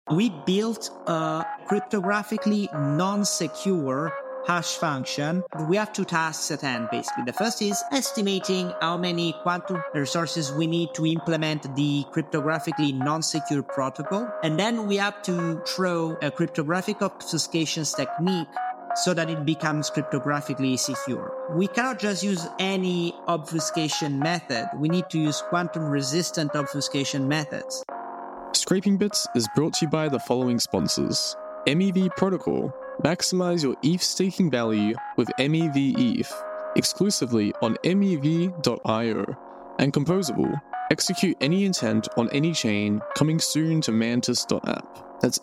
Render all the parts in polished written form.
We built a cryptographically non-secure hash function. We have two tasks at hand, basically. The first is estimating how many quantum resources we need to implement the cryptographically non-secure protocol. And then we have to throw a cryptographic obfuscation technique so that it becomes cryptographically secure. We cannot just use any obfuscation method. We need to use quantum-resistant obfuscation methods. Scraping Bits is brought to you by the following sponsors. MEV Protocol. Maximize your ETH staking value with MEV ETH, exclusively on MEV.io. And Composable. Execute any intent on any chain, coming soon to Mantis.app. That's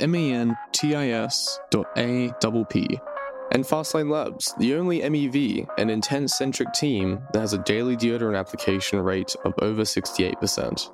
MANTIS.APP. And Fastlane Labs, the only MEV and intent-centric team that has a daily deodorant application rate of over 68%.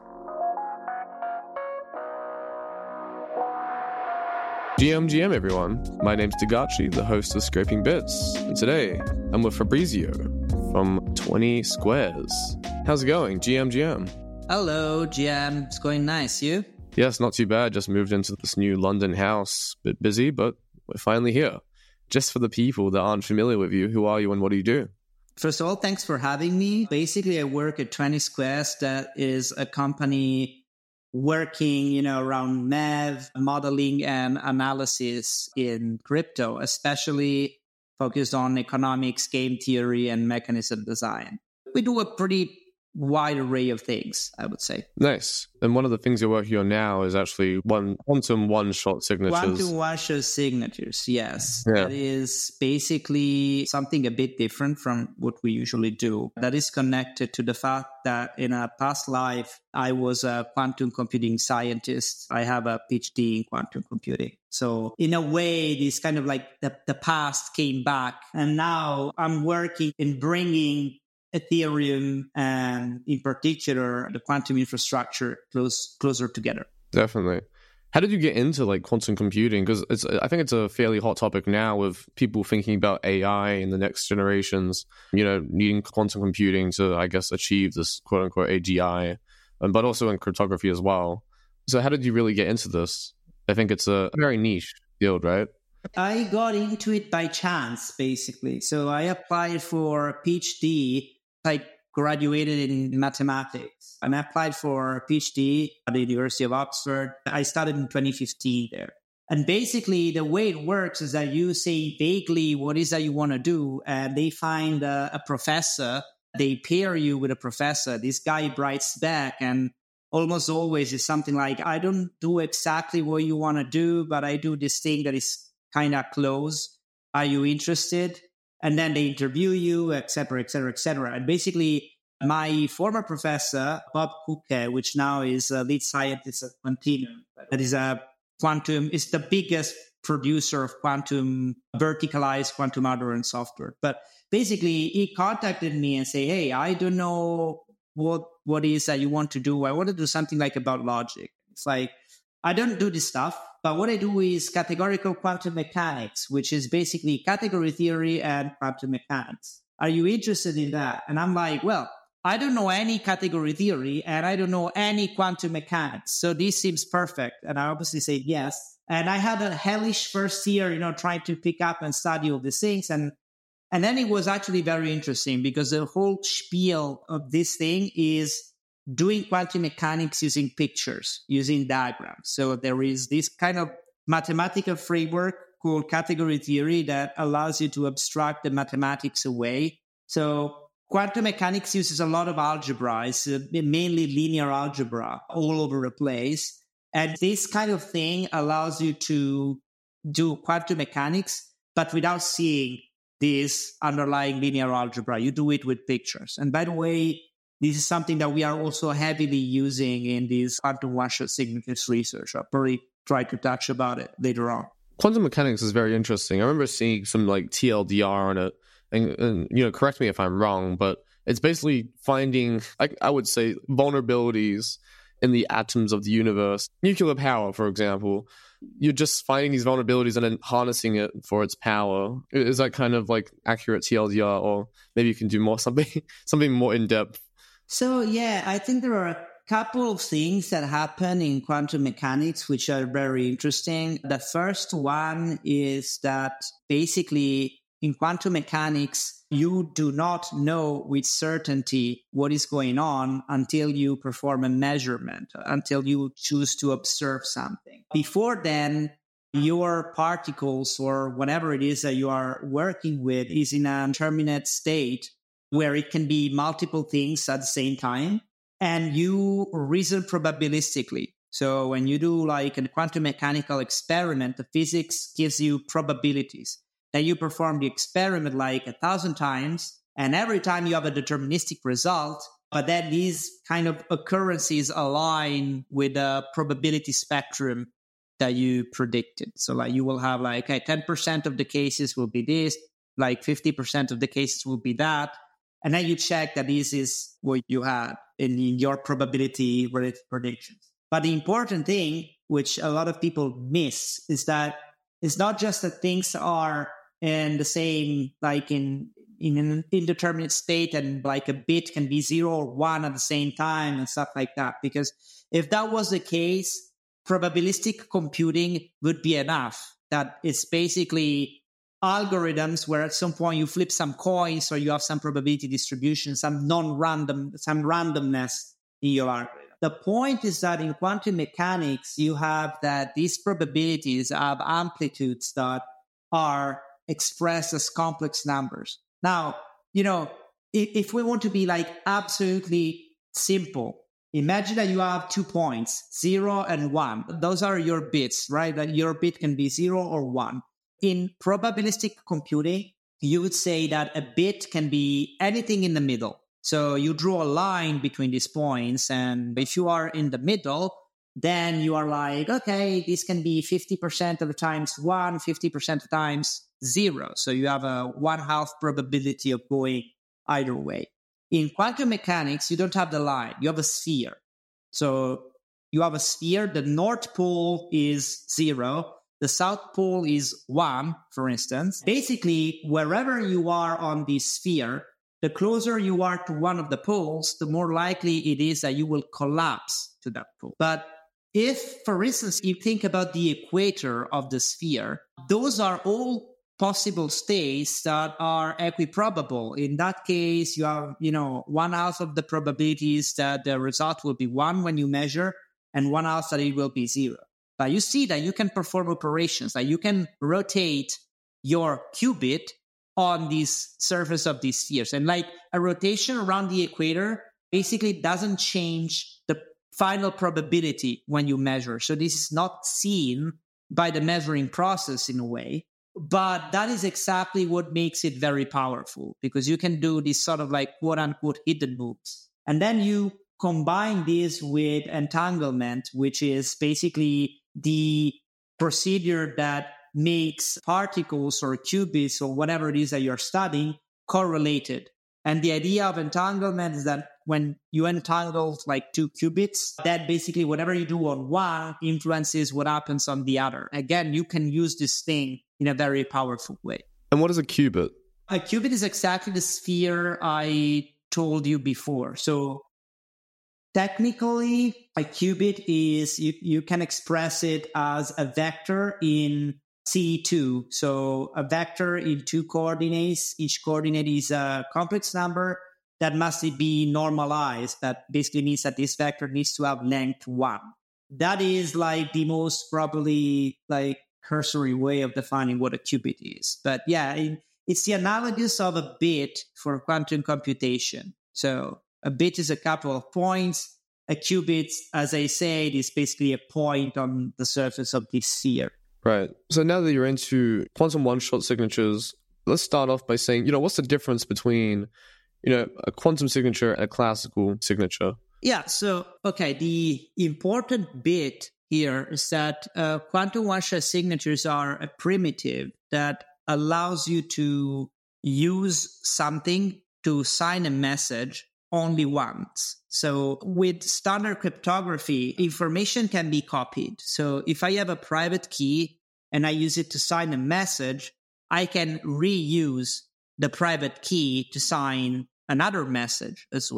GM everyone, my name's Dagachi, the host of Scraping Bits, and today I'm with Fabrizio from 20 Squares. How's it going, GM? Hello, GM. It's going nice. You? Yes, not too bad. Just moved into this new London house. Bit busy, but we're finally here. Just for the people that aren't familiar with you, who are you and what do you do? First of all, thanks for having me. Basically, I work at 20 Squares. That is a company working, around MEV, modeling and analysis in crypto, especially focused on economics, game theory, and mechanism design. We do a pretty wide array of things, I would say. Nice. And one of the things you're working on now is actually quantum one-shot signatures. Quantum one-shot signatures, yes. Yeah. That is basically something a bit different from what we usually do. That is connected to the fact that in a past life, I was a quantum computing scientist. I have a PhD in quantum computing. So in a way, this kind of like the past came back. And now I'm working in bringing Ethereum and in particular the quantum infrastructure closer together. Definitely. How did you get into quantum computing? Because I think it's a fairly hot topic now with people thinking about AI in the next generations, needing quantum computing to, I guess, achieve this quote unquote AGI, but also in cryptography as well. So how did you really get into this? I think it's a very niche field, right? I got into it by chance, basically. So I applied for a PhD. I graduated in mathematics and I applied for a PhD at the University of Oxford. I started in 2015 there. And basically the way it works is that you say vaguely what is that you want to do, and they find a professor, they pair you with a professor. This guy writes back, and almost always it's something like, I don't do exactly what you want to do, but I do this thing that is kind of close. Are you interested? And then they interview you, et cetera, et cetera, et cetera. And basically, my former professor, Bob Kuke, which now is a lead scientist at Quantinuum, that is is the biggest producer of verticalized quantum hardware and software. But basically, he contacted me and said, hey, I don't know what is that you want to do. I want to do something about logic. It's like, I don't do this stuff. But what I do is categorical quantum mechanics, which is basically category theory and quantum mechanics. Are you interested in that? And I'm like, well, I don't know any category theory and I don't know any quantum mechanics. So this seems perfect. And I obviously said yes. And I had a hellish first year, trying to pick up and study all these things. And then it was actually very interesting because the whole spiel of this thing is doing quantum mechanics using pictures, using diagrams. So there is this kind of mathematical framework called category theory that allows you to abstract the mathematics away. So quantum mechanics uses a lot of algebra. It's mainly linear algebra all over the place. And this kind of thing allows you to do quantum mechanics, but without seeing this underlying linear algebra. You do it with pictures. And by the way, this is something that we are also heavily using in this quantum one-shot signatures research. I'll probably try to touch about it later on. Quantum mechanics is very interesting. I remember seeing some TLDR on it, and correct me if I'm wrong, but it's basically finding, I would say, vulnerabilities in the atoms of the universe. Nuclear power, for example. You're just finding these vulnerabilities and then harnessing it for its power. Is that kind of accurate TLDR, or maybe you can do something more in depth? So, yeah, I think there are a couple of things that happen in quantum mechanics which are very interesting. The first one is that basically in quantum mechanics, you do not know with certainty what is going on until you perform a measurement, until you choose to observe something. Before then, your particles or whatever it is that you are working with is in a determinate state where it can be multiple things at the same time, and you reason probabilistically. So when you do like a quantum mechanical experiment, the physics gives you probabilities. Then you perform the experiment like 1,000 times, and every time you have a deterministic result, but then these kind of occurrences align with the probability spectrum that you predicted. So like you will have like, okay, 10% of the cases will be this, like 50% of the cases will be that. And then you check that this is what you had in your probability related predictions. But the important thing, which a lot of people miss, is that it's not just that things are in the same, like in an indeterminate state, and like a bit can be 0 or 1 at the same time and stuff like that. Because if that was the case, probabilistic computing would be enough. That it's basically algorithms where at some point you flip some coins or you have some probability distribution, some randomness in your algorithm. The point is that in quantum mechanics, you have that these probabilities have amplitudes that are expressed as complex numbers. Now, if we want to be like absolutely simple, imagine that you have 2 points, 0 and 1. Those are your bits, right? That your bit can be 0 or 1. In probabilistic computing, you would say that a bit can be anything in the middle. So you draw a line between these points, and if you are in the middle, then you are like, okay, this can be 50% of the times 1, 50% of the times 0. So you have a 1/2 probability of going either way. In quantum mechanics, you don't have the line. You have a sphere. So you have a sphere. The North Pole is 0. The South Pole is 1, for instance. Basically, wherever you are on this sphere, the closer you are to one of the poles, the more likely it is that you will collapse to that pole. But if, for instance, you think about the equator of the sphere, those are all possible states that are equiprobable. In that case, you have, 1/2 of the probabilities that the result will be 1 when you measure, and 1/2 that it will be 0. But you see that you can perform operations, that you can rotate your qubit on this surface of these spheres. And like a rotation around the equator basically doesn't change the final probability when you measure. So this is not seen by the measuring process in a way. But that is exactly what makes it very powerful, because you can do these sort of like quote unquote hidden moves. And then you combine this with entanglement, which is basically the procedure that makes particles or qubits or whatever it is that you're studying correlated. And the idea of entanglement is that when you entangle like 2 qubits, that basically whatever you do on one influences what happens on the other. Again, you can use this thing in a very powerful way. And what is a qubit? A qubit is exactly the sphere I told you before. So technically, a qubit is, you can express it as a vector in C2. So a vector in 2 coordinates. Each coordinate is a complex number that must be normalized. That basically means that this vector needs to have length 1. That is like the most probably like cursory way of defining what a qubit is. But yeah, it's the analogous of a bit for quantum computation. So a bit is a couple of points. A qubit, as I said, is basically a point on the surface of this sphere. Right. So now that you're into quantum one-shot signatures, let's start off by saying, what's the difference between, a quantum signature and a classical signature? Yeah. So, okay, the important bit here is that quantum one-shot signatures are a primitive that allows you to use something to sign a message only once. So with standard cryptography, information can be copied. So if I have a private key and I use it to sign a message, I can reuse the private key to sign another message as well.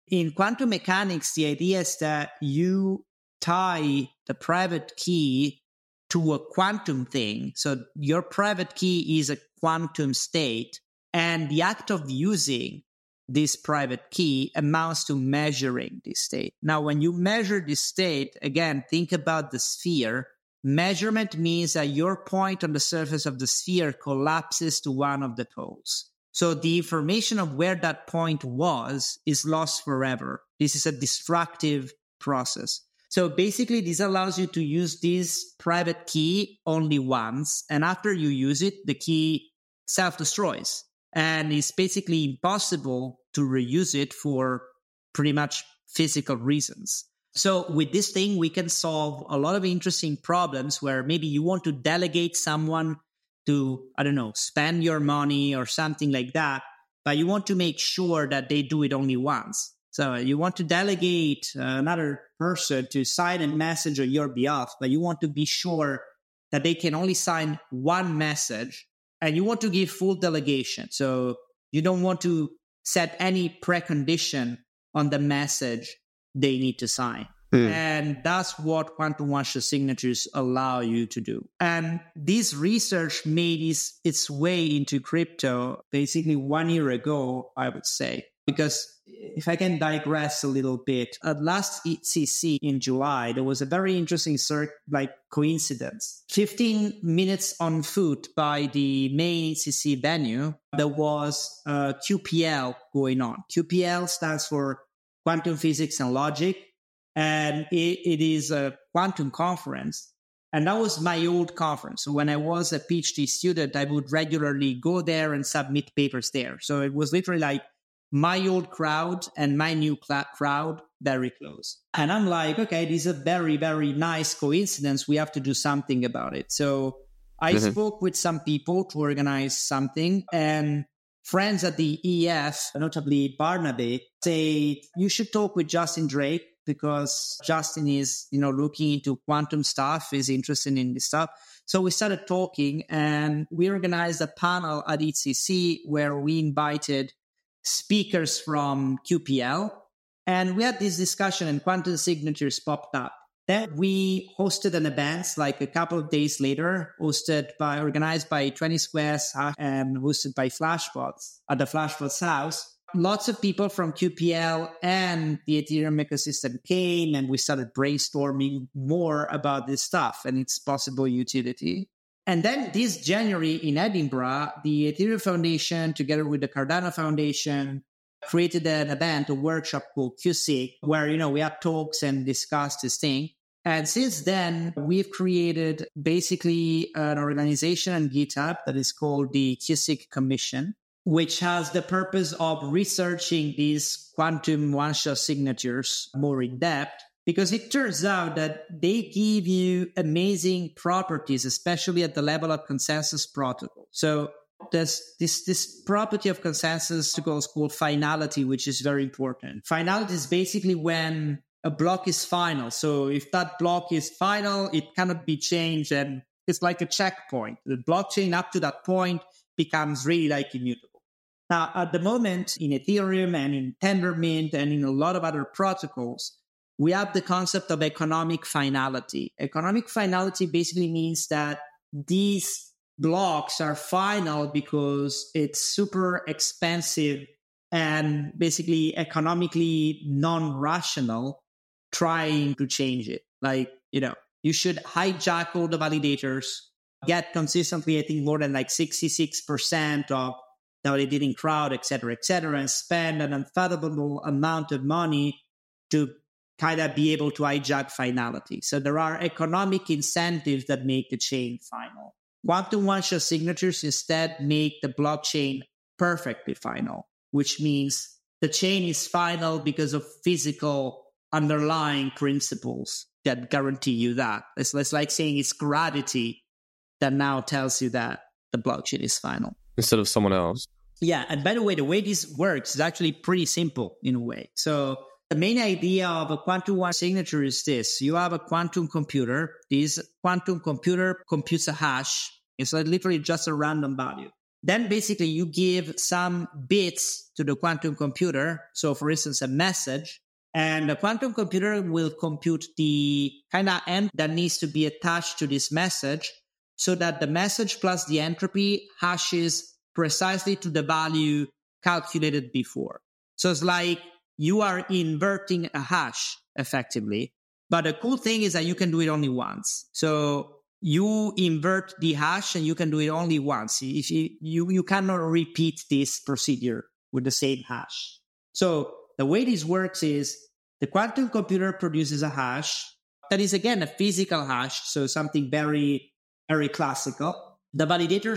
In quantum mechanics, the idea is that you tie the private key to a quantum thing. So your private key is a quantum state, and the act of using this private key amounts to measuring this state. Now, when you measure this state, again, think about the sphere. Measurement means that your point on the surface of the sphere collapses to one of the poles. So the information of where that point was is lost forever. This is a destructive process. So basically, this allows you to use this private key only once. And after you use it, the key self-destroys. And it's basically impossible to reuse it for pretty much physical reasons. So with this thing, we can solve a lot of interesting problems where maybe you want to delegate someone to, I don't know, spend your money or something like that, but you want to make sure that they do it only once. So you want to delegate another person to sign a message on your behalf, but you want to be sure that they can only sign one message, and you want to give full delegation. So you don't want to set any precondition on the message they need to sign. And that's what quantum one-shot signatures allow you to do. And this research made its way into crypto basically 1 year ago, I would say. Because if I can digress a little bit, at last EthCC in July, there was a very interesting coincidence. 15 minutes on foot by the main EthCC venue, there was QPL going on. QPL stands for Quantum Physics and Logic, and it is a quantum conference. And that was my old conference. So when I was a PhD student, I would regularly go there and submit papers there. So it was literally like my old crowd and my new crowd very close. And I'm like, okay, this is a very, very nice coincidence. We have to do something about it. So I spoke with some people to organize something, and friends at the EF, notably Barnaby, say, you should talk with Justin Drake, because Justin is, looking into quantum stuff, is interested in this stuff. So we started talking, and we organized a panel at EthCC where we invited speakers from QPL, and we had this discussion, and quantum signatures popped up. Then we hosted an event like a couple of days later, organized by 20 Squares and hosted by Flashbots at the Flashbots house. Lots of people from QPL and the Ethereum ecosystem came, and we started brainstorming more about this stuff and its possible utility. And then this January in Edinburgh, the Ethereum Foundation, together with the Cardano Foundation, created an event, a workshop called QSIG, where, we had talks and discussed this thing. And since then, we've created basically an organization on GitHub that is called the QSIG Commission, which has the purpose of researching these quantum one-shot signatures more in depth, because it turns out that they give you amazing properties, especially at the level of consensus protocol. So there's this property of consensus protocols called finality, which is very important. Finality is basically when a block is final. So if that block is final, it cannot be changed, and it's like a checkpoint. The blockchain up to that point becomes really immutable. Now, at the moment, in Ethereum and in Tendermint and in a lot of other protocols, we have the concept of economic finality. Economic finality basically means that these blocks are final because it's super expensive and basically economically non-rational trying to change it. You should hijack all the validators, get consistently, I think, more than 66% of the validating crowd, et cetera, and spend an unfathomable amount of money to kind of be able to hijack finality. So there are economic incentives that make the chain final. Quantum one-shot signatures instead make the blockchain perfectly final, which means the chain is final because of physical underlying principles that guarantee you that. It's like saying it's gravity that now tells you that the blockchain is final. Instead of someone else. Yeah, and by the way, the way this works is actually pretty simple in a way. So the main idea of a quantum one signature is this. You have a quantum computer. This quantum computer computes a hash. It's literally just a random value. Then basically you give some bits to the quantum computer. So for instance, a message, and the quantum computer will compute the kind of end that needs to be attached to this message so that the message plus the entropy hashes precisely to the value calculated before. So it's like you are inverting a hash effectively. But the cool thing is that you can do it only once. So you invert the hash and you can do it only once. If you cannot repeat this procedure with the same hash. So the way this works is the quantum computer produces a hash that is, again, a physical hash, so something very, very classical. The validator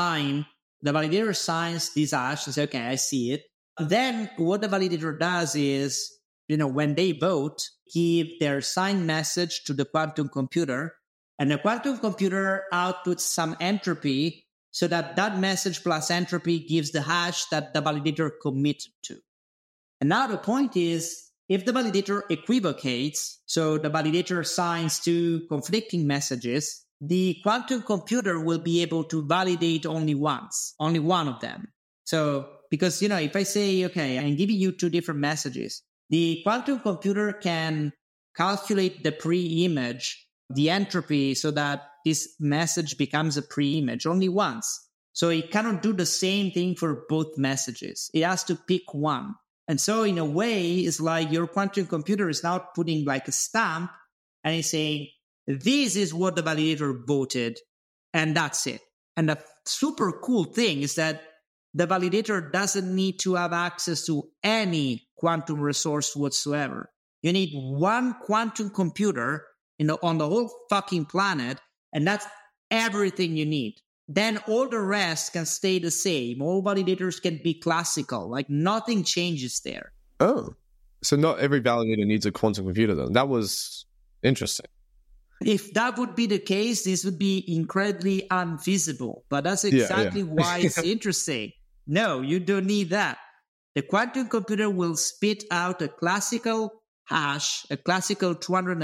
signs this hash and says, okay, I see it. Then what the validator does is, when they vote, give their signed message to the quantum computer, and the quantum computer outputs some entropy so that message plus entropy gives the hash that the validator committed to. And now the point is, if the validator equivocates, so the validator signs two conflicting messages, the quantum computer will be able to validate only one of them. So, because, if I say, okay, I'm giving you two different messages, the quantum computer can calculate the pre-image, the entropy, so that this message becomes a pre-image only once. So it cannot do the same thing for both messages. It has to pick one. And so in a way, it's like your quantum computer is now putting like a stamp and it's saying, this is what the validator voted, and that's it. And the super cool thing is that the validator doesn't need to have access to any quantum resource whatsoever. You need one quantum computer on the whole fucking planet, and that's everything you need. Then all the rest can stay the same. All validators can be classical. Like nothing changes there. Oh, so not every validator needs a quantum computer then. That was interesting. If that would be the case, this would be incredibly unfeasible. But that's exactly why it's interesting. No, you don't need that. The quantum computer will spit out a classical hash, a classical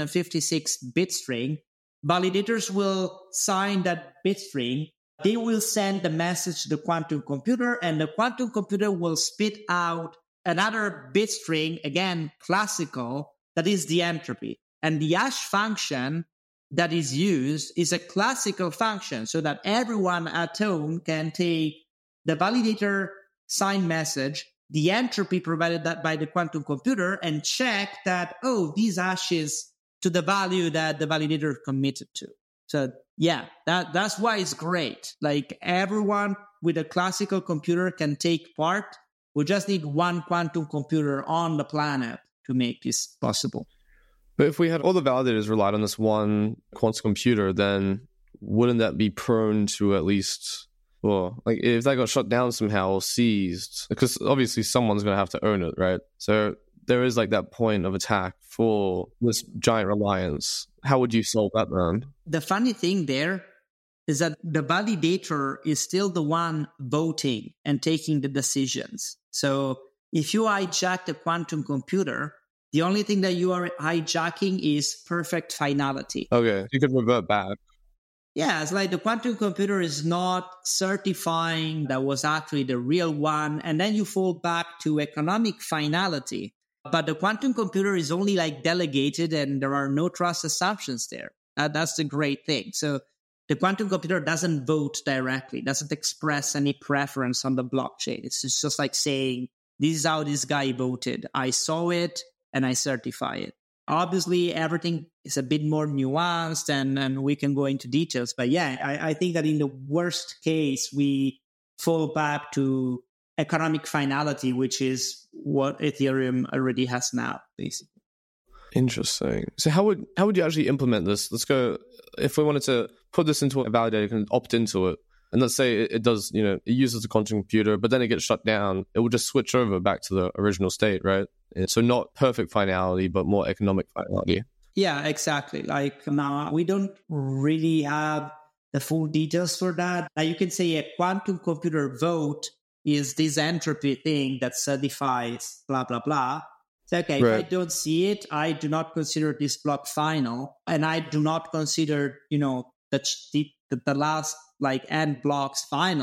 256-bit string. Validators will sign that bit string. They will send the message to the quantum computer, and the quantum computer will spit out another bit string, again, classical, that is the entropy. And the hash function that is used is a classical function so that everyone at home can take the validator signed message, the entropy provided that by the quantum computer, and check that, these hashes to the value that the validator committed to. So yeah, that's why it's great. Like everyone with a classical computer can take part. We just need one quantum computer on the planet to make this possible. But if we had all the validators relied on this one quantum computer, then wouldn't that be prone to at least, like if that got shut down somehow or seized? Because obviously someone's going to have to own it, right? So there is like that point of attack for this giant reliance. How would you solve that then? The funny thing there is that the validator is still the one voting and taking the decisions. So if you hijack the quantum computer, the only thing that you are hijacking is perfect finality. Okay, you could revert back. Yeah, it's like the quantum computer is not certifying that was actually the real one, and then you fall back to economic finality. But the quantum computer is only like delegated, and there are no trust assumptions there. That's the great thing. So the quantum computer doesn't vote directly, doesn't express any preference on the blockchain. It's just like saying, this is how this guy voted. I saw it and I certify it. Obviously, everything is a bit more nuanced and we can go into details. But yeah, I think that in the worst case, we fall back to economic finality, which is what Ethereum already has now, basically. Interesting. So how would you actually implement this? Let's go, if we wanted to put this into a validator, can opt into it. And let's say it does, it uses a quantum computer, but then it gets shut down. It will just switch over back to the original state, right? So not perfect finality, but more economic finality. Yeah, exactly. Like now, we don't really have the full details for that. Now, you can say a quantum computer vote is this entropy thing that certifies blah, blah, blah. So, okay, right. If I don't see it, I do not consider this block final. And I do not consider, the last like n blocks final.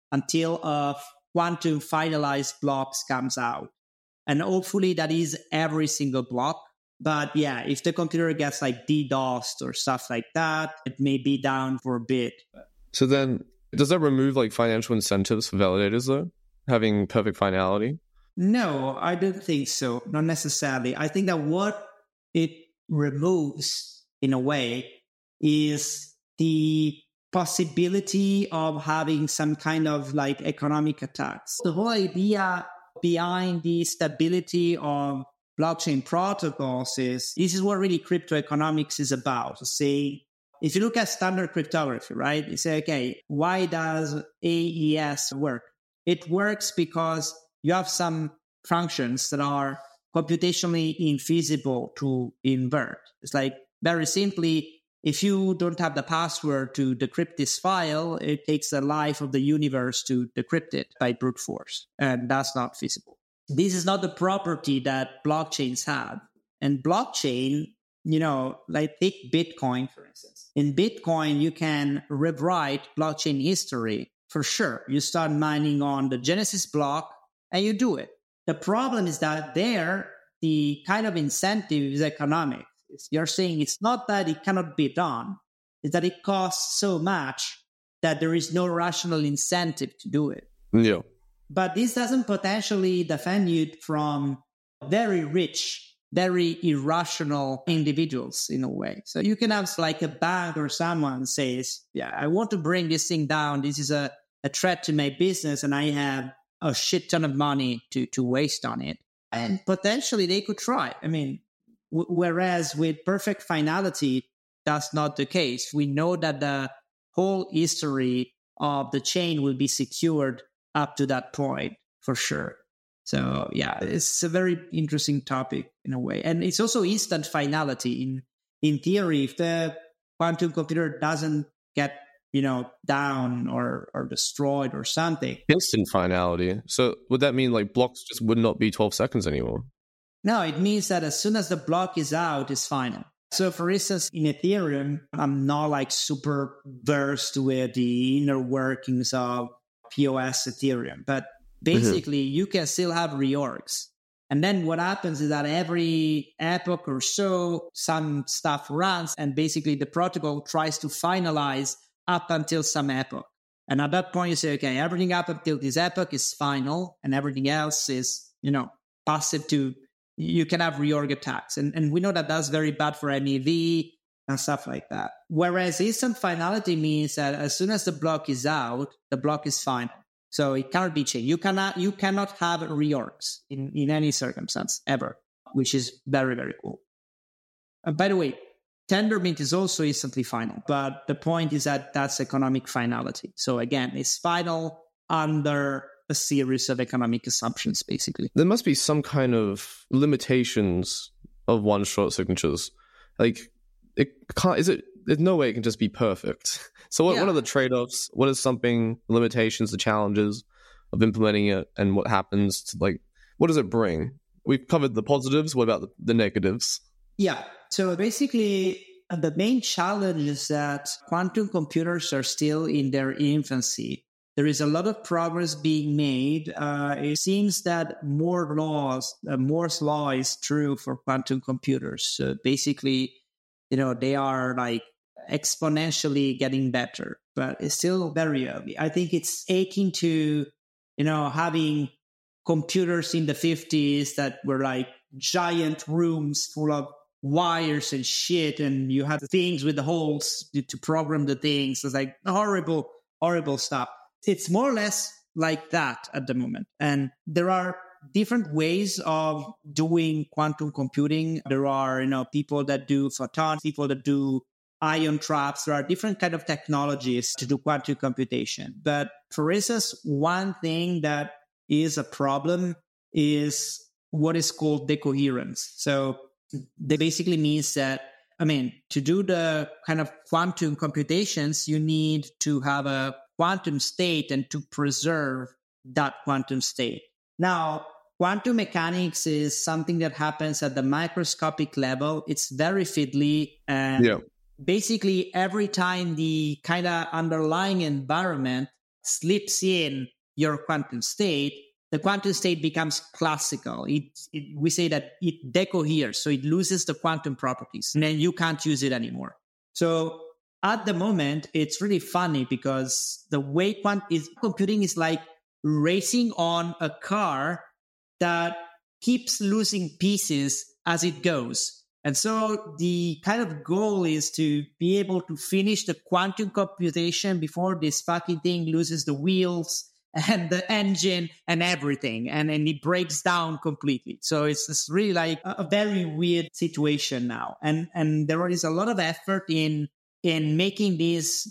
until a quantum finalized block comes out. And hopefully that is every single block. But yeah, if the computer gets like DDoSed or stuff like that, it may be down for a bit. So then, does that remove like financial incentives for validators though, having perfect finality? No, I don't think so. Not necessarily. I think that what it removes in a way is the possibility of having some kind of like economic attacks. The whole idea behind the stability of blockchain protocols is this is what really crypto economics is about. To say, if you look at standard cryptography, right, you say, okay, why does AES work? It works because you have some functions that are computationally infeasible to invert. It's like, very simply, if you don't have the password to decrypt this file, it takes the life of the universe to decrypt it by brute force. And that's not feasible. This is not the property that blockchains have. And blockchain, like take Bitcoin, for instance. In Bitcoin, you can rewrite blockchain history for sure. You start mining on the Genesis block and you do it. The problem is that there, the kind of incentive is economic. You're saying it's not that it cannot be done, it's that it costs so much that there is no rational incentive to do it. Yeah. But this doesn't potentially defend you from very rich, very irrational individuals in a way. So you can have like a bank or someone says, yeah, I want to bring this thing down. This is a threat to my business and I have a shit ton of money to waste on it. And potentially they could try. I mean, whereas with perfect finality, that's not the case. We know that the whole history of the chain will be secured up to that point for sure. So yeah, it's a very interesting topic in a way. And it's also instant finality. In theory, if the quantum computer doesn't get, down or destroyed or something. Instant finality. So would that mean like blocks just would not be 12 seconds anymore? No, it means that as soon as the block is out, it's final. So for instance, in Ethereum, I'm not like super versed with the inner workings of POS Ethereum, but basically you can still have reorgs. And then what happens is that every epoch or so, some stuff runs and basically the protocol tries to finalize up until some epoch. And at that point you say, okay, everything up until this epoch is final and everything else is, passive to, you can have reorg attacks. And we know that that's very bad for MEV and stuff like that. Whereas instant finality means that as soon as the block is out, the block is final. So it cannot be changed. You cannot have reorgs in any circumstance ever, which is very, very cool. By the way, Tendermint is also instantly final, but the point is that that's economic finality. So again, it's final under a series of economic assumptions, basically. There must be some kind of limitations of one-shot signatures. Like, it can't. There's no way it can just be perfect. So what are the trade-offs? What is limitations, the challenges of implementing it, and what happens to what does it bring? We've covered the positives. What about the negatives? Yeah. So basically, the main challenge is that quantum computers are still in their infancy. There is a lot of progress being made. It seems that Moore's law is true for quantum computers. So basically, they are like exponentially getting better, but it's still very early. I think it's akin to, having computers in the 50s that were like giant rooms full of wires and shit, and you had things with the holes to program the things. It's like horrible, horrible stuff. It's more or less like that at the moment. And there are different ways of doing quantum computing. There are, people that do photons, people that do ion traps. There are different kind of technologies to do quantum computation. But for instance, one thing that is a problem is what is called decoherence. So that basically means that, to do the kind of quantum computations, you need to have a quantum state and to preserve that quantum state. Now, quantum mechanics is something that happens at the microscopic level. It's very fiddly. And basically, every time the kind of underlying environment slips in your quantum state, the quantum state becomes classical. We say that it decoheres, so it loses the quantum properties, and then you can't use it anymore. So at the moment, it's really funny because the way computing is like racing on a car that keeps losing pieces as it goes. And so the kind of goal is to be able to finish the quantum computation before this fucking thing loses the wheels and the engine and everything. And then it breaks down completely. So it's really like a very weird situation now. And there is a lot of effort in making these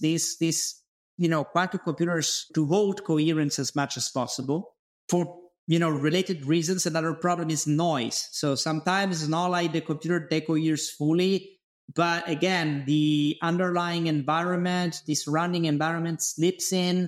quantum computers to hold coherence as much as possible for related reasons. Another problem is noise. So sometimes it's not like the computer decoheres fully, but again, the underlying environment, the surrounding environment slips in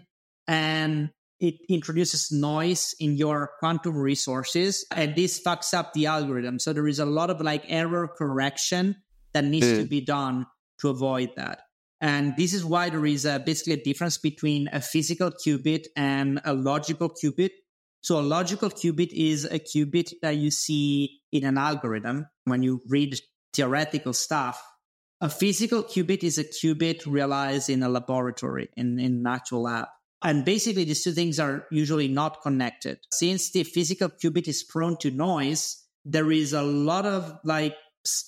and it introduces noise in your quantum resources, and this fucks up the algorithm. So there is a lot of like error correction that needs to be done to avoid that. And this is why there is basically a difference between a physical qubit and a logical qubit. So a logical qubit is a qubit that you see in an algorithm when you read theoretical stuff. A physical qubit is a qubit realized in a laboratory, in an actual lab. And basically, these two things are usually not connected. Since the physical qubit is prone to noise, there is a lot of like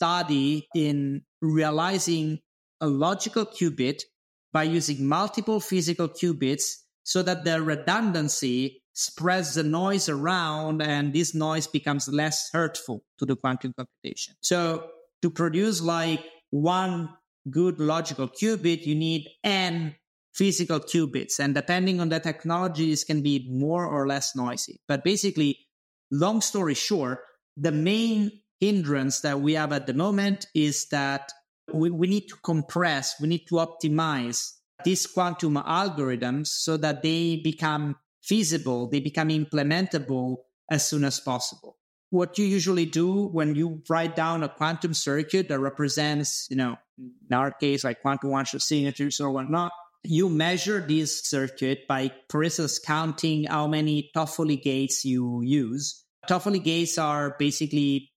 study in realizing a logical qubit by using multiple physical qubits so that the redundancy spreads the noise around and this noise becomes less hurtful to the quantum computation. So to produce like one good logical qubit, you need n physical qubits. And depending on the technology, this can be more or less noisy. But basically, long story short, the main hindrance that we have at the moment is that we need to compress, we need to optimize these quantum algorithms so that they become feasible, they become implementable as soon as possible. What you usually do when you write down a quantum circuit that represents, in our case, like quantum one-shot signatures or whatnot, you measure this circuit by, for instance, counting how many Toffoli gates you use. Toffoli gates are basically,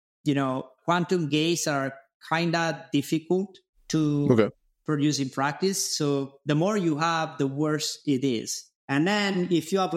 quantum gates are kind of difficult to produce in practice. So the more you have, the worse it is. And then if you have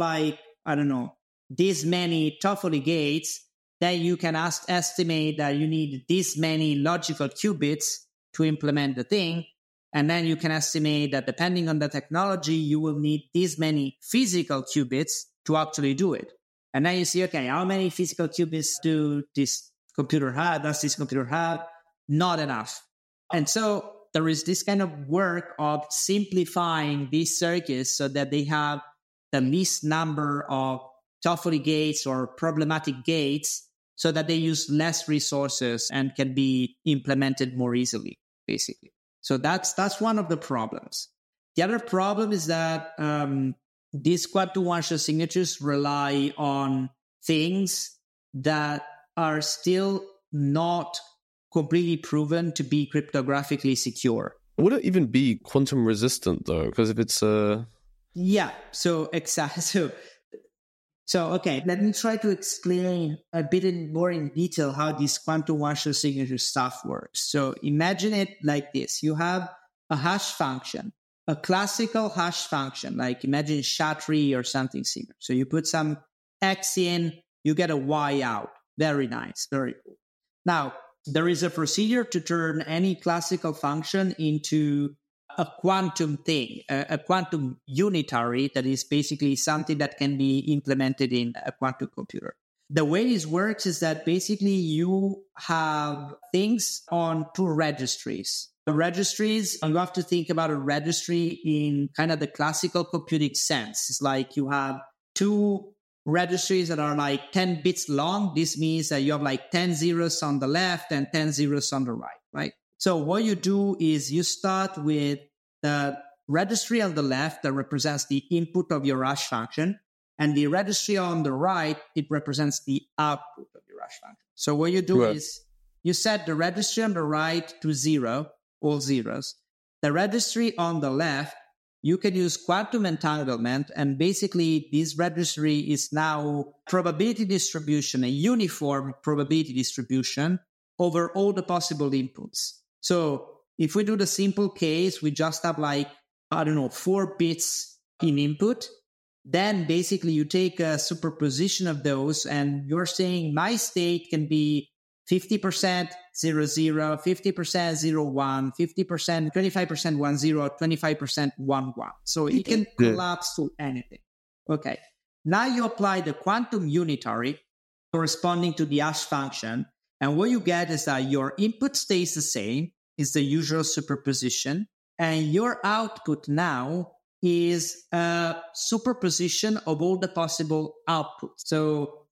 this many Toffoli gates, then you can estimate that you need this many logical qubits to implement the thing. And then you can estimate that depending on the technology, you will need this many physical qubits to actually do it. And then you see, okay, how many physical qubits does this computer have? Not enough. And so there is this kind of work of simplifying these circuits so that they have the least number of Toffoli gates or problematic gates so that they use less resources and can be implemented more easily, basically. So that's one of the problems. The other problem is that these quantum one-shot signatures rely on things that are still not completely proven to be cryptographically secure. Would it even be quantum resistant though? Because if it's Yeah, so exactly. So, okay, let me try to explain a bit more in detail how this quantum one-shot signature stuff works. So imagine it like this. You have a hash function, a classical hash function, like imagine SHA-3 or something similar. So you put some X in, you get a Y out. Very nice, very cool. Now, there is a procedure to turn any classical function into a quantum thing, a quantum unitary that is basically something that can be implemented in a quantum computer. The way this works is that basically you have things on two registries. The registries, you have to think about a registry in kind of the classical computing sense. It's like you have two registries that are like 10 bits long. This means that you have like 10 zeros on the left and 10 zeros on the right? So what you do is you start with the registry on the left that represents the input of your hash function, and the registry on the right, it represents the output of your hash function. So what you do is you set the registry on the right to 0, all zeros. The registry on the left, you can use quantum entanglement, and basically this registry is now probability distribution, a uniform probability distribution over all the possible inputs. So if we do the simple case, we just have 4 bits in input. Then basically you take a superposition of those, and you're saying my state can be 50% 0, 0, 50% 0, 1, 50%, 25% 1, 0, 25% 1, 1. So it can collapse to anything. Okay. Now you apply the quantum unitary corresponding to the hash function. And what you get is that your input stays the same, is the usual superposition. And your output now is a superposition of all the possible outputs. So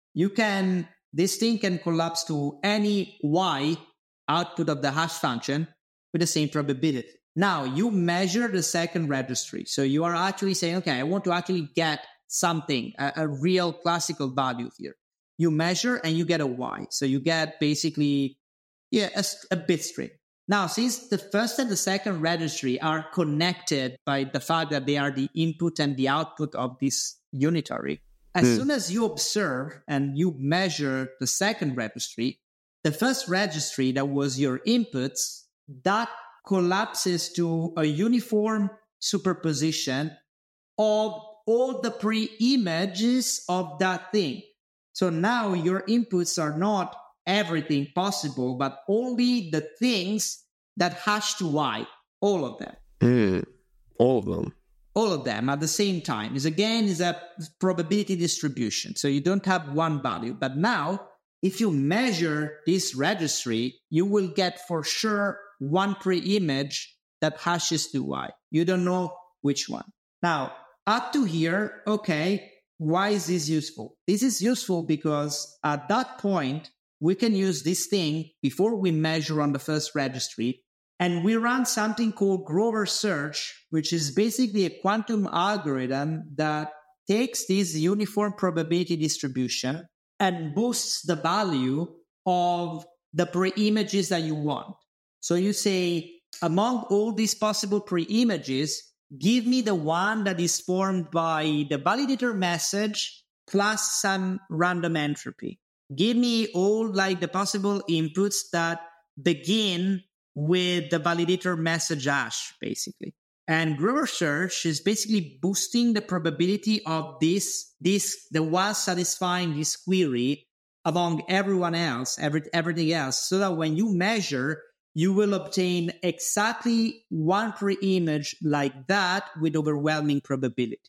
this thing can collapse to any y output of the hash function with the same probability. Now you measure the second registry. So you are actually saying, okay, I want to actually get something, a real classical value here. You measure and you get a y. So you get basically a bit string. Now, since the first and the second registry are connected by the fact that they are the input and the output of this unitary, as soon as you observe and you measure the second registry, the first registry that was your inputs, that collapses to a uniform superposition of all the pre-images of that thing. So now your inputs are not everything possible, but only the things that hash to y, all of them. All of them. All of them at the same time. Is a probability distribution. So you don't have one value. But now, if you measure this registry, you will get for sure one pre-image that hashes to y. You don't know which one. Now, up to here, okay, why is this useful? This is useful because at that point, we can use this thing before we measure on the first registry, and we run something called Grover search, which is basically a quantum algorithm that takes this uniform probability distribution and boosts the value of the pre-images that you want. So you say, among all these possible pre-images, give me the one that is formed by the validator message plus some random entropy. Give me all the possible inputs that begin with the validator message hash, basically. And Grover search is basically boosting the probability of the one satisfying this query among everyone else, everything else, so that when you measure, you will obtain exactly one pre-image like that with overwhelming probability.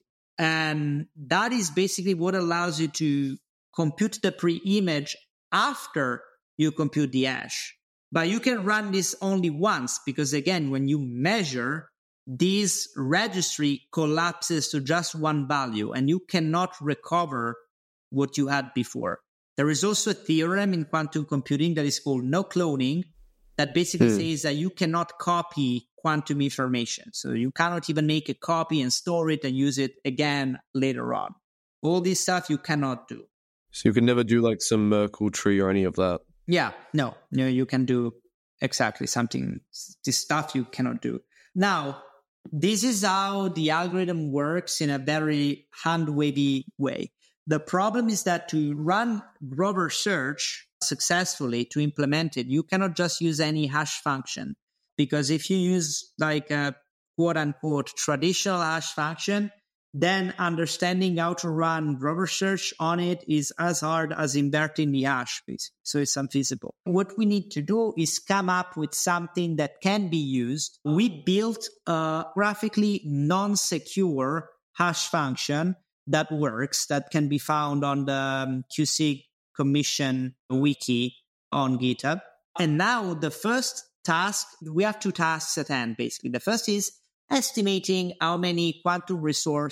And that is basically what allows you to compute the pre-image after you compute the hash. But you can run this only once because, again, when you measure, this registry collapses to just one value and you cannot recover what you had before. There is also a theorem in quantum computing that is called no cloning that basically says that you cannot copy quantum information. So you cannot even make a copy and store it and use it again later on. All this stuff you cannot do. So you can never do some Merkle tree or any of that? Yeah, no, you can do exactly something, this stuff you cannot do. Now, this is how the algorithm works in a very hand-wavy way. The problem is that to run Grover search successfully, to implement it, you cannot just use any hash function. Because if you use a quote-unquote traditional hash function, then understanding how to run Grover search on it is as hard as inverting the hash, basically. So it's unfeasible. What we need to do is come up with something that can be used. We built a graphically non-secure hash function that works, that can be found on the QSIG Commission wiki on GitHub. And now the first task, we have two tasks at hand, basically. The first is estimating how many quantum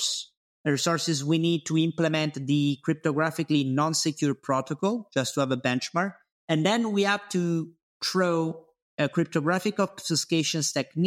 resources we need to implement the cryptographically non-secure protocol, just to have a benchmark. And then we have to throw a cryptographic obfuscation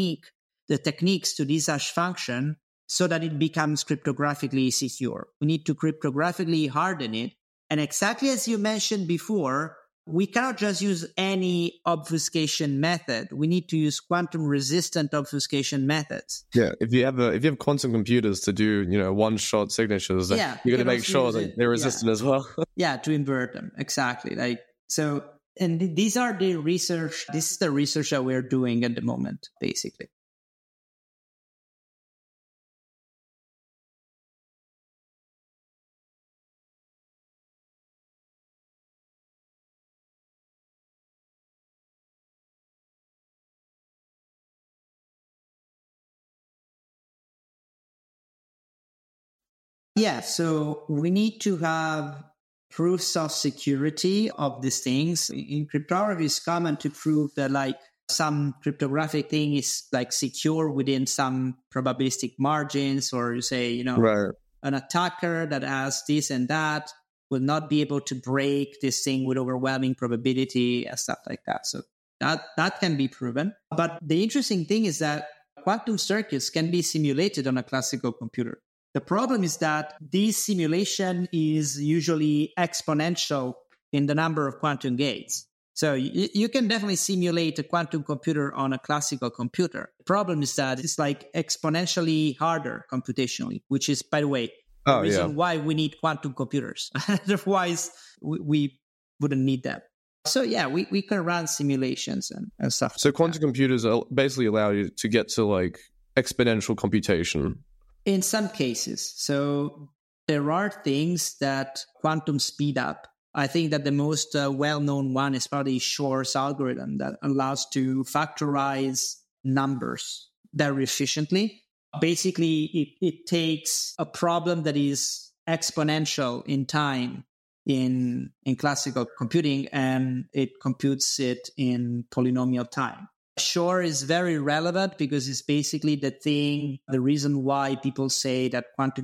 techniques to this hash function so that it becomes cryptographically secure. We need to cryptographically harden it. And exactly as you mentioned before, we cannot just use any obfuscation method. We need to use quantum resistant obfuscation methods. Yeah, if you have quantum computers to do, one-shot signatures, then you're going to make sure that they're resistant as well. Yeah, to invert them. Exactly. And these are the research. This is the research that we're doing at the moment, basically. Yeah, so we need to have proofs of security of these things. In cryptography, it's common to prove that some cryptographic thing is secure within some probabilistic margins, or you say, right. An attacker that has this and that will not be able to break this thing with overwhelming probability and stuff like that. So that can be proven. But the interesting thing is that quantum circuits can be simulated on a classical computer. The problem is that this simulation is usually exponential in the number of quantum gates. So you can definitely simulate a quantum computer on a classical computer. The problem is that it's exponentially harder computationally, which is, by the way, the reason why we need quantum computers. Otherwise, we wouldn't need them. So yeah, we can run simulations and stuff. So quantum computers basically allow you to get to exponential computation. In some cases. So there are things that quantum speed up. I think that the most well-known one is probably Shor's algorithm that allows to factorize numbers very efficiently. Basically, it takes a problem that is exponential in time in classical computing, and it computes it in polynomial time. Shor is very relevant because it's basically the reason why people say that quantum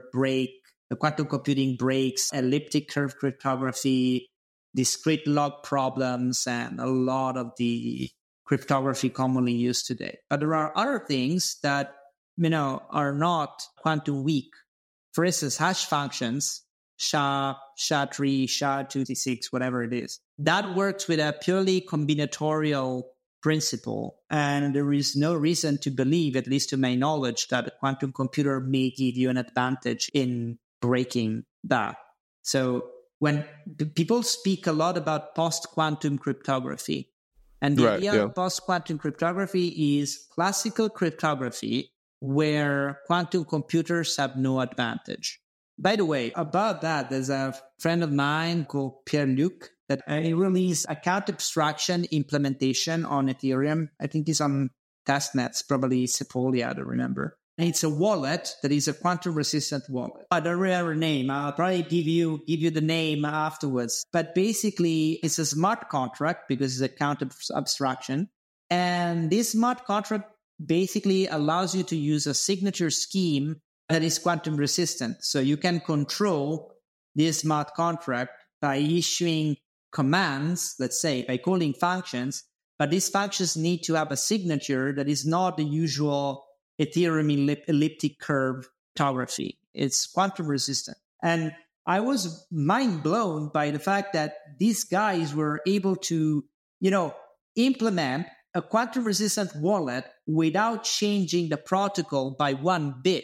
computing breaks elliptic curve cryptography, discrete log problems, and a lot of the cryptography commonly used today. But there are other things that, are not quantum weak. For instance, hash functions, SHA, SHA-3, SHA-256, whatever it is, that works with a purely combinatorial principle, and there is no reason to believe, at least to my knowledge, that a quantum computer may give you an advantage in breaking that. So when people speak a lot about post-quantum cryptography, and the idea of post-quantum cryptography is classical cryptography where quantum computers have no advantage. By the way, about that, there's a friend of mine called Pierre-Luc that he released a count abstraction implementation on Ethereum. I think it's on testnets, probably Sepolia, I don't remember. And it's a wallet that is a quantum resistant wallet. I don't remember the name. I'll probably give you the name afterwards. But basically, it's a smart contract because it's a count abstraction. And this smart contract basically allows you to use a signature scheme that is quantum resistant. So you can control this smart contract by issuing commands, let's say, by calling functions, but these functions need to have a signature that is not the usual Ethereum elliptic curve cryptography. It's quantum resistant. And I was mind blown by the fact that these guys were able to, implement a quantum resistant wallet without changing the protocol by one bit.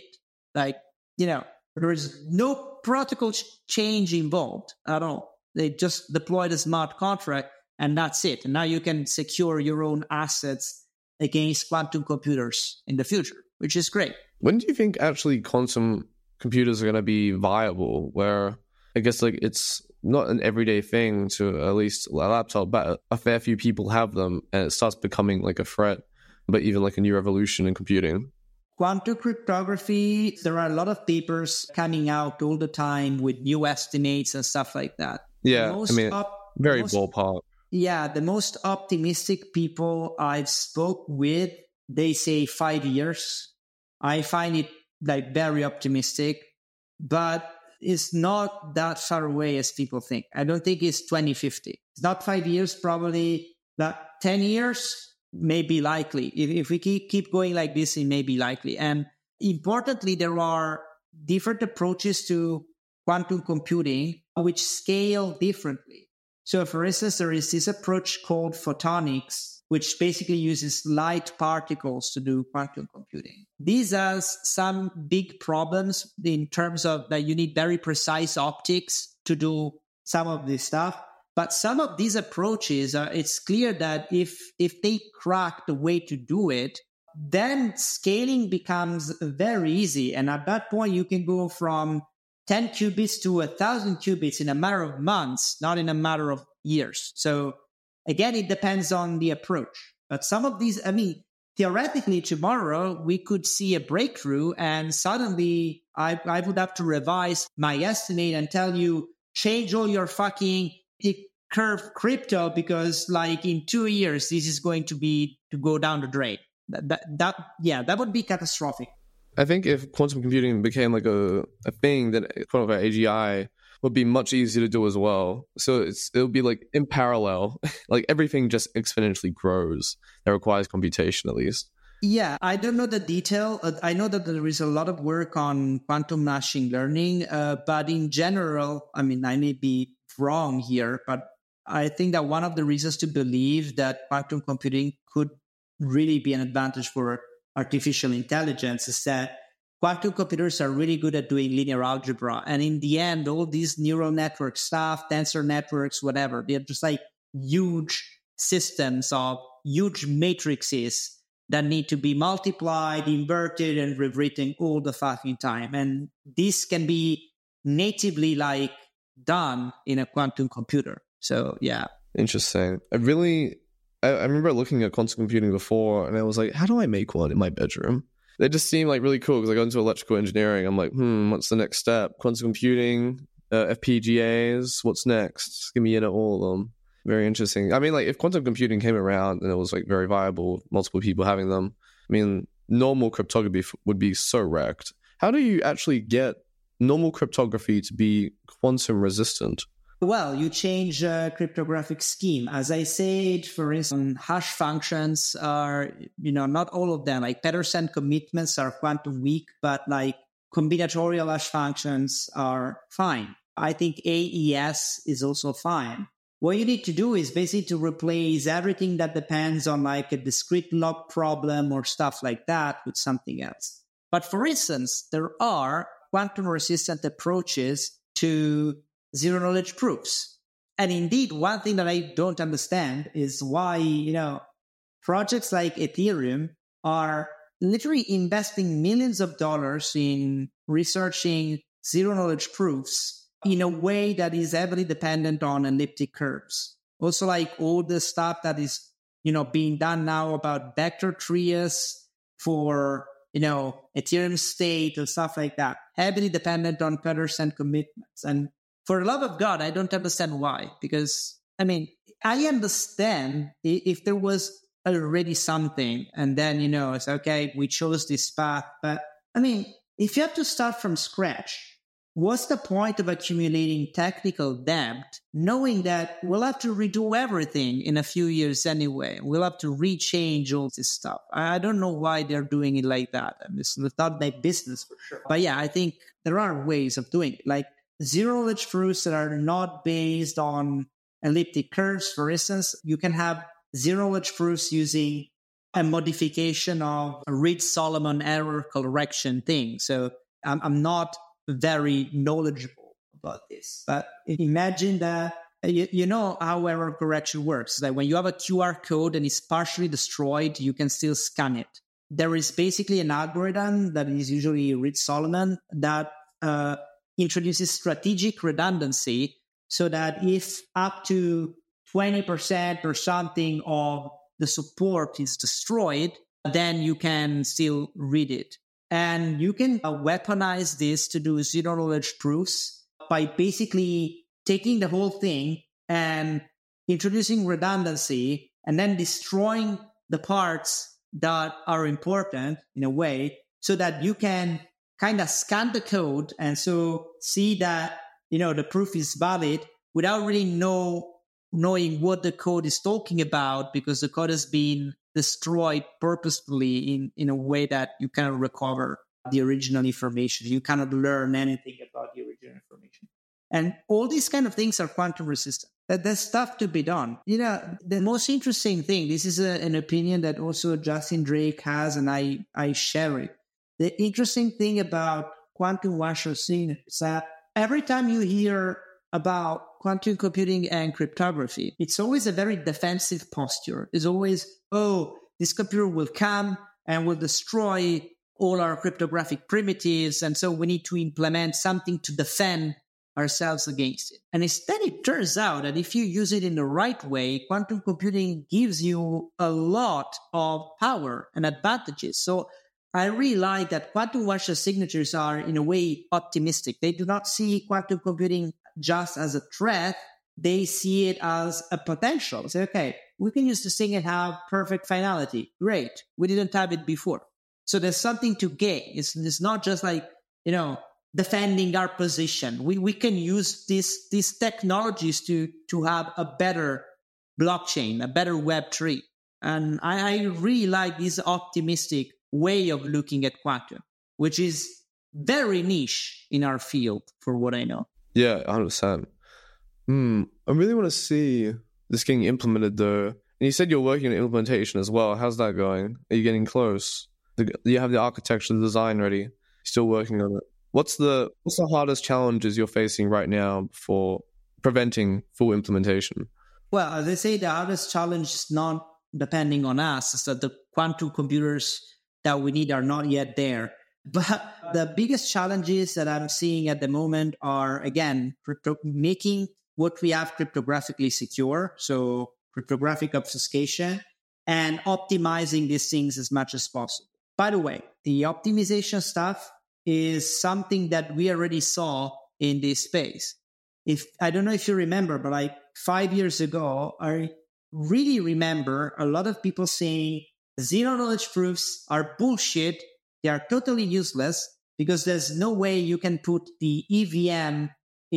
There is no protocol change involved at all. They just deployed a smart contract and that's it. And now you can secure your own assets against quantum computers in the future, which is great. When do you think actually quantum computers are going to be viable, where I guess it's not an everyday thing to at least a laptop, but a fair few people have them and it starts becoming a threat, but even a new revolution in computing? Quantum cryptography, there are a lot of papers coming out all the time with new estimates and stuff like that. Yeah, very ballpark. Yeah, the most optimistic people I've spoke with, they say 5 years. I find it very optimistic, but it's not that far away as people think. I don't think it's 2050. It's not 5 years, probably, but 10 years may be likely. If we keep going like this, it may be likely. And importantly, there are different approaches to quantum computing which scale differently. So for instance, there is this approach called photonics, which basically uses light particles to do quantum computing. These has some big problems in terms of that you need very precise optics to do some of this stuff. But some of these approaches, it's clear that if they crack the way to do it, then scaling becomes very easy. And at that point, you can go from 10 qubits to 1,000 qubits in a matter of months, not in a matter of years. So again, it depends on the approach. But some of these, I mean, theoretically, tomorrow we could see a breakthrough and suddenly I would have to revise my estimate and tell you, change all your fucking curve crypto because like in 2 years, this is going to go down the drain. That would be catastrophic. I think if quantum computing became like a thing, then quote unquote AGI would be much easier to do as well. So it'll be like in parallel, like everything just exponentially grows that requires computation at least. Yeah, I don't know the detail. I know that there is a lot of work on quantum machine learning, but in general, I mean, I may be wrong here, but I think that one of the reasons to believe that quantum computing could really be an advantage for artificial intelligence is that quantum computers are really good at doing linear algebra. And in the end, all these neural network stuff, tensor networks, whatever, they're just like huge systems of huge matrices that need to be multiplied, inverted, and rewritten all the fucking time. And this can be natively like done in a quantum computer. So, yeah. Interesting. I remember looking at quantum computing before and I was like, how do I make one in my bedroom? They just seem like really cool because I got into electrical engineering. I'm like, what's the next step? Quantum computing, FPGAs, what's next? Give me in at all of them. Very interesting. I mean, like if quantum computing came around and it was like very viable, multiple people having them, I mean, normal cryptography would be so wrecked. How do you actually get normal cryptography to be quantum resistant? Well, you change cryptographic scheme. As I said, for instance, hash functions are, not all of them. Like Pedersen commitments are quantum weak, but like combinatorial hash functions are fine. I think AES is also fine. What you need to do is basically to replace everything that depends on like a discrete log problem or stuff like that with something else. But for instance, there are quantum resistant approaches to zero knowledge proofs. And indeed, one thing that I don't understand is why, projects like Ethereum are literally investing millions of dollars in researching zero knowledge proofs in a way that is heavily dependent on elliptic curves. Also, like all the stuff that is, being done now about vector trees for, Ethereum state and stuff like that, heavily dependent on Pedersen commitments. And for the love of God, I don't understand why. Because, I mean, I understand if there was already something and then, it's okay, we chose this path. But, I mean, if you have to start from scratch, what's the point of accumulating technical debt, knowing that we'll have to redo everything in a few years anyway? We'll have to rechange all this stuff. I don't know why they're doing it like that. I mean, it's not my business for sure. But yeah, I think there are ways of doing it. Like, zero knowledge proofs that are not based on elliptic curves, for instance, you can have zero knowledge proofs using a modification of a Reed-Solomon error correction thing. So I'm not very knowledgeable about this, but imagine that you know how error correction works. That when you have a QR code and it's partially destroyed, you can still scan it. There is basically an algorithm that is usually Reed-Solomon that introduces strategic redundancy so that if up to 20% or something of the support is destroyed, then you can still read it. And you can weaponize this to do zero knowledge proofs by basically taking the whole thing and introducing redundancy and then destroying the parts that are important in a way so that you can kind of scan the code and so see that, the proof is valid without really knowing what the code is talking about because the code has been destroyed purposefully in a way that you cannot recover the original information. You cannot learn anything about the original information. And all these kind of things are quantum resistant. that there's stuff to be done. The most interesting thing, this is an opinion that also Justin Drake has, and I share it. The interesting thing about quantum Washer signatures is that every time you hear about quantum computing and cryptography, it's always a very defensive posture. It's always, this computer will come and will destroy all our cryptographic primitives, and so we need to implement something to defend ourselves against it. And instead, it turns out that if you use it in the right way, quantum computing gives you a lot of power and advantages. So I really like that quantum Washer signatures are, in a way, optimistic. They do not see quantum computing just as a threat. They see it as a potential. Say, okay, we can use this thing and have perfect finality. Great. We didn't have it before. So there's something to gain. It's not just like, defending our position. We can use these technologies to have a better blockchain, a better Web3. And I really like this optimistic way of looking at quantum, which is very niche in our field, for what I know. Yeah, 100%. I really want to see this getting implemented, though. And you said you're working on implementation as well. How's that going? Are you getting close? Do you have the architecture, the design ready? Still working on it. What's the hardest challenges you're facing right now for preventing full implementation? Well, as I say, the hardest challenge is not depending on us. It's that the quantum computers that we need are not yet there. But the biggest challenges that I'm seeing at the moment are, again, making what we have cryptographically secure, so cryptographic obfuscation, and optimizing these things as much as possible. By the way, the optimization stuff is something that we already saw in this space. I don't know if you remember, but like 5 years ago, I really remember a lot of people saying zero knowledge proofs are bullshit. They are totally useless because there's no way you can put the EVM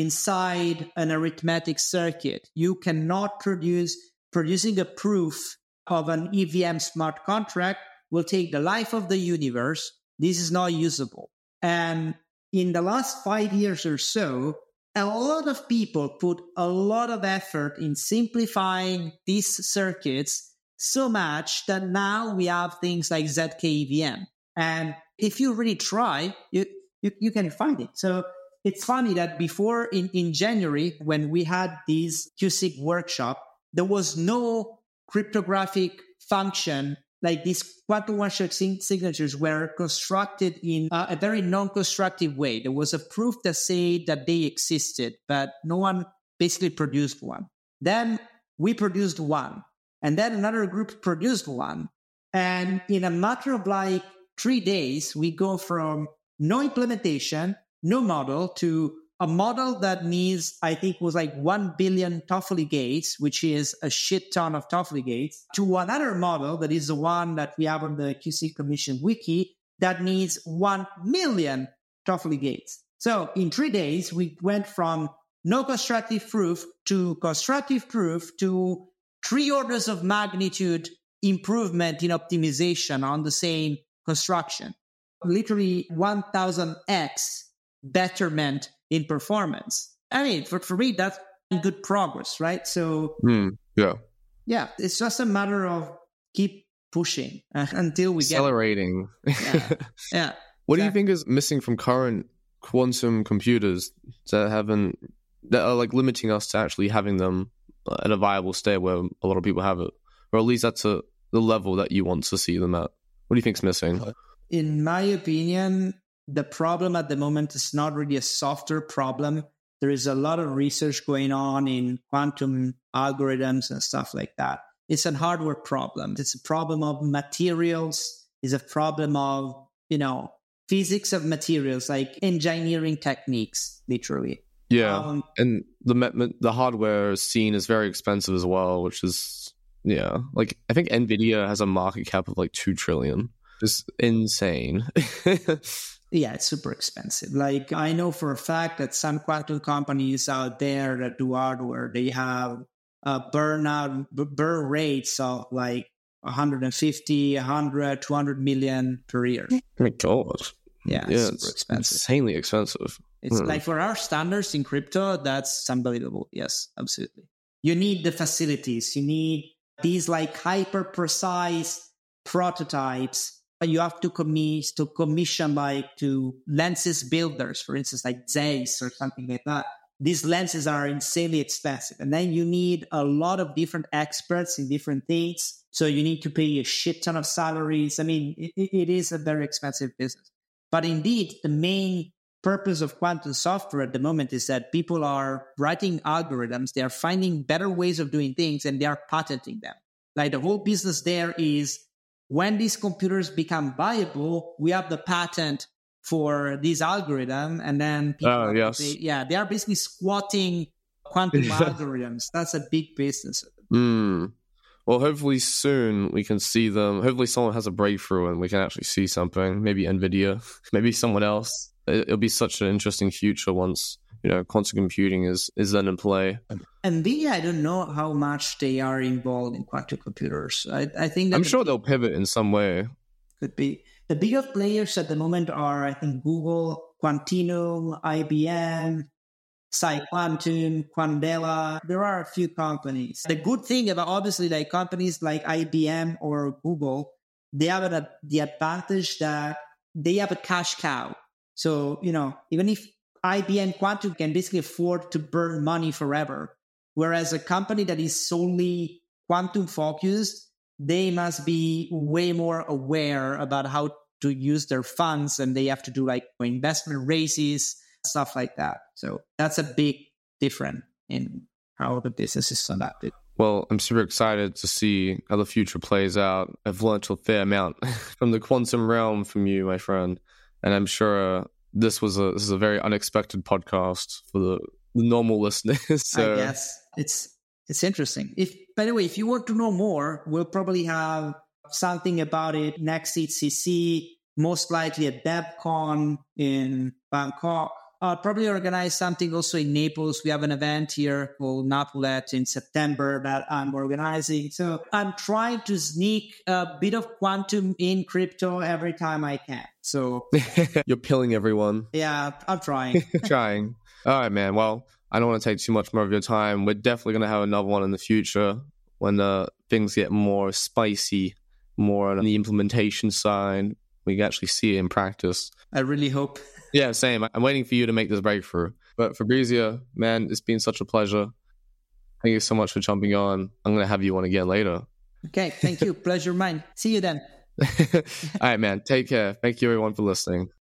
inside an arithmetic circuit. You cannot producing a proof of an EVM smart contract will take the life of the universe. This is not usable. And in the last 5 years or so, a lot of people put a lot of effort in simplifying these circuits so much that now we have things like ZK-EVM. And if you really try, you can find it. So it's funny that before in January, when we had this QSIG workshop, there was no cryptographic function like these quantum Washer signatures were constructed in a very non-constructive way. There was a proof that said that they existed, but no one basically produced one. Then we produced one, and then another group produced one. And in a matter of like 3 days, we go from no implementation, no model, to a model that needs, I think, was like 1 billion Toffoli gates, which is a shit ton of Toffoli gates, to another model that is the one that we have on the QC Commission wiki that needs 1 million Toffoli gates. So in 3 days, we went from no constructive proof to 3 orders of magnitude improvement in optimization on the same construction. Literally 1000x betterment in performance. I mean, for me, that's good progress, right? So, yeah, it's just a matter of keep pushing until we accelerating. Yeah. What do you think is missing from current quantum computers that are like limiting us to actually having them at a viable state where a lot of people have it, or at least that's the level that you want to see them at? What do you think's missing? In my opinion, the problem at the moment is not really a software problem. There is a lot of research going on in quantum algorithms and stuff like that. It's a hardware problem. It's a problem of materials. It's a problem of, physics of materials, like engineering techniques, literally. Yeah. And the hardware is seen as very expensive as well, which is, like I think NVIDIA has a market cap of like 2 trillion. It's insane. Yeah, it's super expensive. Like I know for a fact that some quantum companies out there that do hardware, they have burn rates of like 150, 100, 200 million per year. Oh my God. Yeah, it's super expensive. Insanely expensive. It's like for our standards in crypto, that's unbelievable. Yes, absolutely. you need the facilities. You need these like hyper precise prototypes. You have to commission like to lenses builders, for instance, like Zeiss or something like that. These lenses are insanely expensive. And then you need a lot of different experts in different things. So you need to pay a shit ton of salaries. I mean, it is a very expensive business. But indeed, the main purpose of quantum software at the moment is that people are writing algorithms. They are finding better ways of doing things and they are patenting them. Like the whole business there is when these computers become viable, we have the patent for this algorithm, and then people they are basically squatting quantum algorithms. That's a big business. Well, hopefully soon we can see them. Hopefully someone has a breakthrough and we can actually see something. Maybe NVIDIA, maybe someone else. It'll be such an interesting future once, quantum computing is then in play. NVIDIA, I don't know how much they are involved in quantum computers. I think that I'm sure they'll pivot in some way. Could be. The bigger players at the moment are, I think, Google, Quantinuum, IBM, PsiQuantum, Quandela. There are a few companies. The good thing about obviously like companies like IBM or Google, they have the advantage that they have a cash cow. So, even if IBM Quantum can basically afford to burn money forever, whereas a company that is solely quantum focused, they must be way more aware about how to use their funds, and they have to do like investment raises, stuff like that. So that's a big difference in how the business is conducted. Well, I'm super excited to see how the future plays out. I've learned a fair amount from the quantum realm from you, my friend, and I'm sure this is a very unexpected podcast for the normal listeners. So. I guess it's interesting. By the way, if you want to know more, we'll probably have something about it next EthCC, most likely at DevCon in Bangkok. I'll probably organize something also in Naples. We have an event here called Napulet in September that I'm organizing. So I'm trying to sneak a bit of quantum in crypto every time I can. So you're killing everyone. Yeah, I'm trying. Trying. All right, man. Well, I don't want to take too much more of your time. We're definitely going to have another one in the future when things get more spicy, more on the implementation side. We can actually see it in practice. I really hope. Yeah, same. I'm waiting for you to make this breakthrough. But Fabrizio, man, it's been such a pleasure. Thank you so much for jumping on. I'm going to have you on again later. Okay, thank you. Pleasure mine. See you then. All right, man. Take care. Thank you, everyone, for listening.